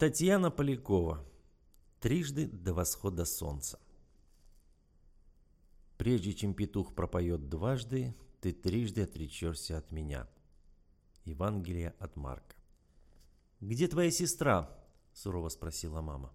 Татьяна Полякова. Трижды до восхода солнца. Прежде чем петух пропоет дважды, ты трижды отречешься от меня. Евангелие от Марка. «Где твоя сестра?» – сурово спросила мама.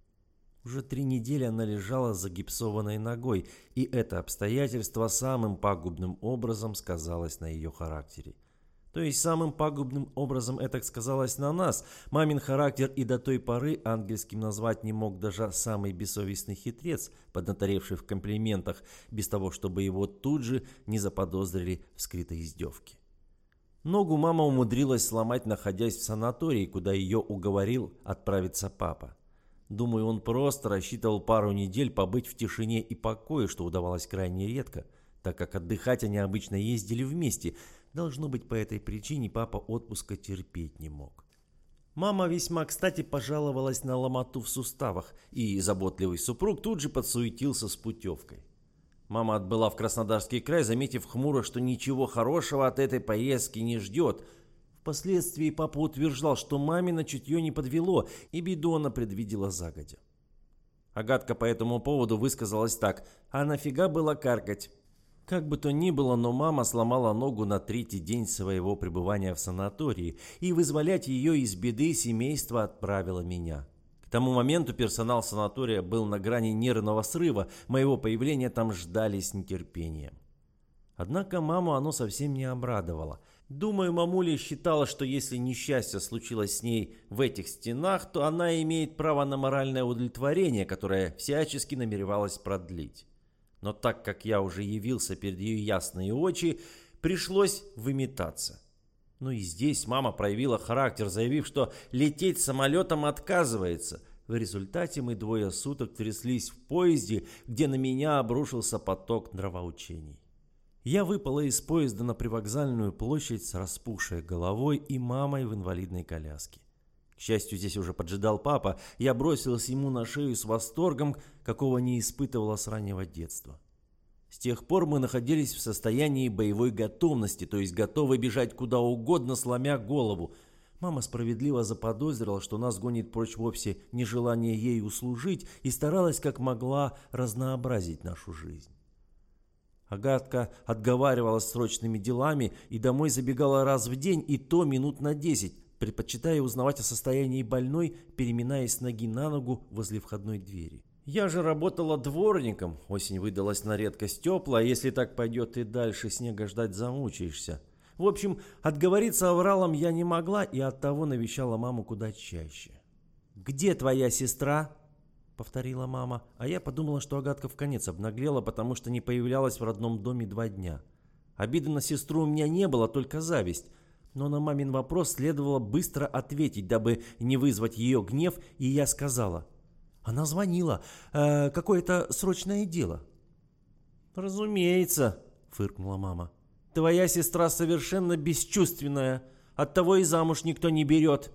Уже 3 недели она лежала с загипсованной ногой, и это обстоятельство самым пагубным образом сказалось на ее характере. То есть самым пагубным образом это сказалось на нас. Мамин характер и до той поры ангельским назвать не мог даже самый бессовестный хитрец, поднаторевший в комплиментах, без того, чтобы его тут же не заподозрили в скрытой издевке. Ногу мама умудрилась сломать, находясь в санатории, куда ее уговорил отправиться папа. Думаю, он просто рассчитывал пару недель побыть в тишине и покое, что удавалось крайне редко, так как отдыхать они обычно ездили вместе. Должно быть, по этой причине папа отпуска терпеть не мог. Мама весьма кстати пожаловалась на ломоту в суставах, и заботливый супруг тут же подсуетился с путевкой. Мама отбыла в Краснодарский край, заметив хмуро, что ничего хорошего от этой поездки не ждет. Впоследствии папа утверждал, что мамино чутье не подвело, и беду она предвидела загодя. Агатка по этому поводу высказалась так: «А нафига было каркать?» Как бы то ни было, но мама сломала ногу на 3-й день своего пребывания в санатории, и вызволять ее из беды семейство отправило меня. К тому моменту персонал санатория был на грани нервного срыва, моего появления там ждали с нетерпением. Однако маму оно совсем не обрадовало. Думаю, мамуля считала, что если несчастье случилось с ней в этих стенах, то она имеет право на моральное удовлетворение, которое всячески намеревалась продлить. Но так как я уже явился перед ее ясные очи, пришлось выметаться. Ну и здесь мама проявила характер, заявив, что лететь самолетом отказывается. В результате мы 2 суток тряслись в поезде, где на меня обрушился поток нравоучений. Я выпала из поезда на привокзальную площадь с распухшей головой и мамой в инвалидной коляске. К счастью, здесь уже поджидал папа. Я бросилась ему на шею с восторгом, какого не испытывала с раннего детства. С тех пор мы находились в состоянии боевой готовности, то есть готовы бежать куда угодно, сломя голову. Мама справедливо заподозрила, что нас гонит прочь вовсе нежелание ей услужить, и старалась как могла разнообразить нашу жизнь. Агатка отговаривалась срочными делами и домой забегала раз в день, и то минут на 10, предпочитая узнавать о состоянии больной, переминаясь с ноги на ногу возле входной двери. Я же работала дворником, осень выдалась на редкость теплая, если так пойдет и дальше, снега ждать замучаешься. В общем, отговориться авралом я не могла и оттого навещала маму куда чаще. «Где твоя сестра?» — повторила мама, а я подумала, что Агатка вконец обнаглела, потому что не появлялась в родном доме 2 дня. Обиды на сестру у меня не было, только зависть. Но на мамин вопрос следовало быстро ответить, дабы не вызвать ее гнев, и я сказала: «Она звонила. Какое-то срочное дело». «Разумеется», — фыркнула мама. «Твоя сестра совершенно бесчувственная. Оттого и замуж никто не берет».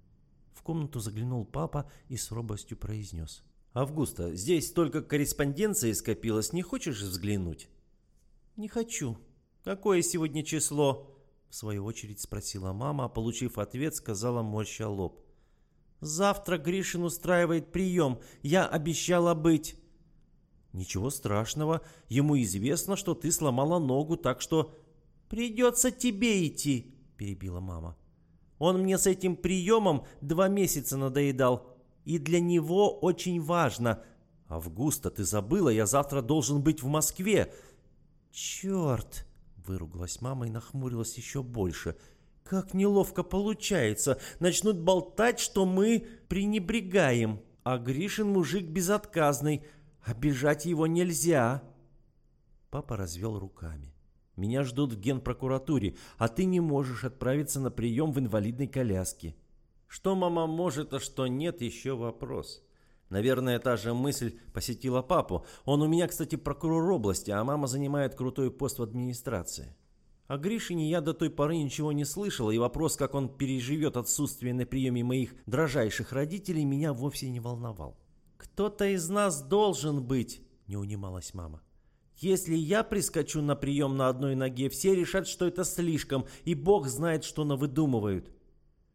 В комнату заглянул папа и с робостью произнес: «Августа, здесь столько корреспонденции скопилось. Не хочешь взглянуть?» «Не хочу. Какое сегодня число?» В свою очередь спросила мама, а получив ответ, сказала, морща лоб: «Завтра Гришин устраивает прием. Я обещала быть». «Ничего страшного. Ему известно, что ты сломала ногу, так что...» «Придется тебе идти», — перебила мама. «Он мне с этим приемом 2 месяца надоедал. И для него очень важно». «Августа, ты забыла, я завтра должен быть в Москве». «Черт!» — выругалась мама и нахмурилась еще больше. «Как неловко получается. Начнут болтать, что мы пренебрегаем. А Гришин мужик безотказный. Обижать его нельзя». Папа развел руками. «Меня ждут в генпрокуратуре, а ты не можешь отправиться на прием в инвалидной коляске». Что мама может, а что нет, еще вопрос. Наверное, та же мысль посетила папу. Он у меня, кстати, прокурор области, а мама занимает крутой пост в администрации. О Гришине я до той поры ничего не слышала, и вопрос, как он переживет отсутствие на приеме моих дрожайших родителей, меня вовсе не волновал. «Кто-то из нас должен быть», — не унималась мама. «Если я прискочу на прием на одной ноге, все решат, что это слишком, и Бог знает, что навыдумывают».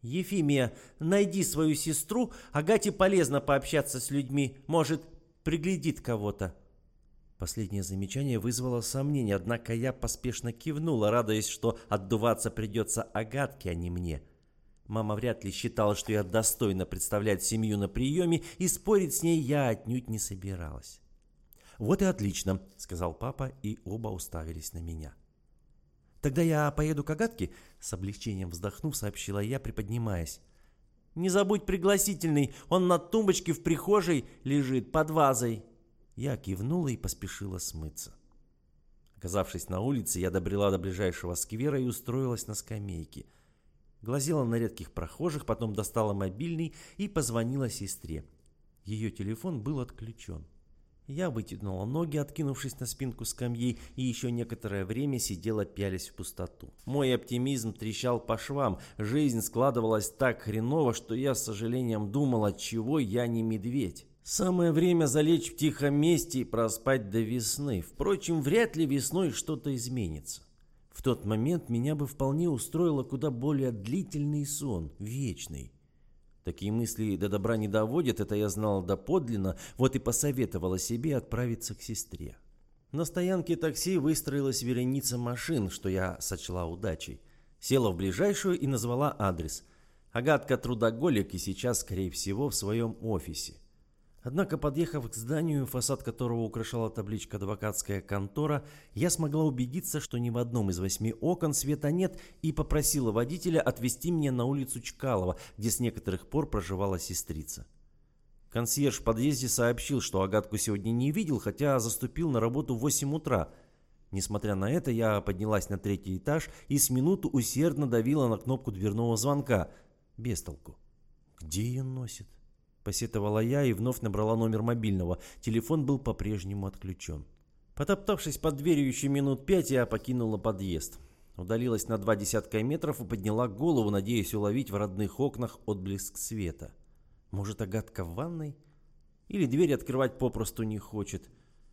«Ефимия, найди свою сестру, Агате полезно пообщаться с людьми, может, приглядит кого-то». Последнее замечание вызвало сомнение, однако я поспешно кивнула, радуясь, что отдуваться придется Агатке, а не мне. Мама вряд ли считала, что я достойно представлять семью на приеме, и спорить с ней я отнюдь не собиралась. «Вот и отлично», — сказал папа, и оба уставились на меня. «Тогда я поеду к Агатке», — с облегчением вздохнув, сообщила я, приподнимаясь. «Не забудь пригласительный, он на тумбочке в прихожей лежит под вазой». Я кивнула и поспешила смыться. Оказавшись на улице, я добрела до ближайшего сквера и устроилась на скамейке. Глазела на редких прохожих, потом достала мобильный и позвонила сестре. Ее телефон был отключен. Я вытянула ноги, откинувшись на спинку скамьи, и еще некоторое время сидела, пялясь в пустоту. Мой оптимизм трещал по швам, жизнь складывалась так хреново, что я с сожалением думал, отчего я не медведь. Самое время залечь в тихом месте и проспать до весны. Впрочем, вряд ли весной что-то изменится. В тот момент меня бы вполне устроило куда более длительный сон, вечный. Такие мысли до добра не доводят, это я знала доподлинно, вот и посоветовала себе отправиться к сестре. На стоянке такси выстроилась вереница машин, что я сочла удачей. Села в ближайшую и назвала адрес. Агатка трудоголик и сейчас, скорее всего, в своем офисе. Однако, подъехав к зданию, фасад которого украшала табличка «Адвокатская контора», я смогла убедиться, что ни в одном из 8 окон света нет, и попросила водителя отвезти меня на улицу Чкалова, где с некоторых пор проживала сестрица. Консьерж в подъезде сообщил, что Агатку сегодня не видел, хотя заступил на работу в 8 утра. Несмотря на это, я поднялась на 3-й этаж и с минуту усердно давила на кнопку дверного звонка. Без толку. Где ее носит? Посетовала я и вновь набрала номер мобильного. Телефон был по-прежнему отключен. Потоптавшись под дверью еще минут 5, я покинула подъезд. Удалилась на 20 метров и подняла голову, надеясь уловить в родных окнах отблеск света. Может, Агатка в ванной? Или дверь открывать попросту не хочет?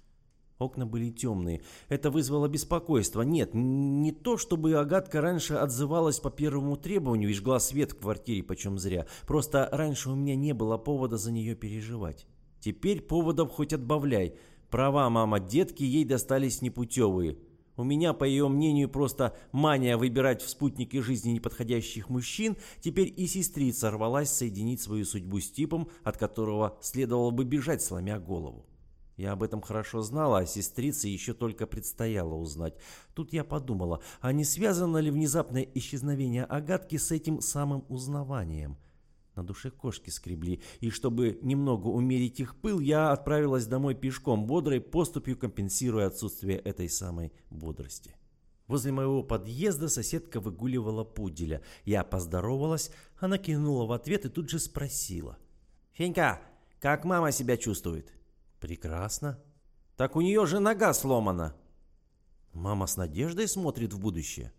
Окна были темные. Это вызвало беспокойство. Нет, не то, чтобы Агатка раньше отзывалась по первому требованию и жгла свет в квартире почем зря. Просто раньше у меня не было повода за нее переживать. Теперь поводов хоть отбавляй. Права мама детки ей достались непутевые. У меня, по ее мнению, просто мания выбирать в спутнике жизни неподходящих мужчин. Теперь и сестрица рвалась соединить свою судьбу с типом, от которого следовало бы бежать, сломя голову. Я об этом хорошо знала, а сестрице еще только предстояло узнать. Тут я подумала, а не связано ли внезапное исчезновение Агатки с этим самым узнаванием? На душе кошки скребли, и чтобы немного умерить их пыл, я отправилась домой пешком, бодрой поступью компенсируя отсутствие этой самой бодрости. Возле моего подъезда соседка выгуливала пуделя. Я поздоровалась, она кинула в ответ и тут же спросила. «Фенька, как мама себя чувствует?» «Прекрасно». «Так у нее же нога сломана». «Мама с надеждой смотрит в будущее».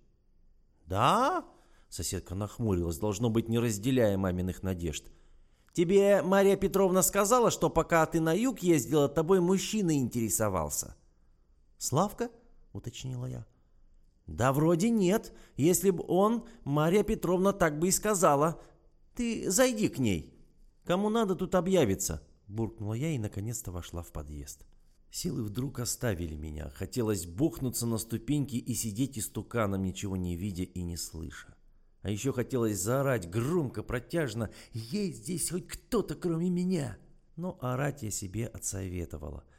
«Да?» — соседка нахмурилась, должно быть, не разделяя маминых надежд. «Тебе Мария Петровна сказала, что пока ты на юг ездила, тобой мужчина интересовался?» «Славка?» — уточнила я. «Да вроде нет. Если бы он, Мария Петровна так бы и сказала. Ты зайди к ней. Кому надо, тут объявится». Буркнула я и наконец-то вошла в подъезд. Силы вдруг оставили меня. Хотелось бухнуться на ступеньки и сидеть истуканом, ничего не видя и не слыша. А еще хотелось заорать громко, протяжно: «Есть здесь хоть кто-то, кроме меня!» Но орать я себе отсоветовала.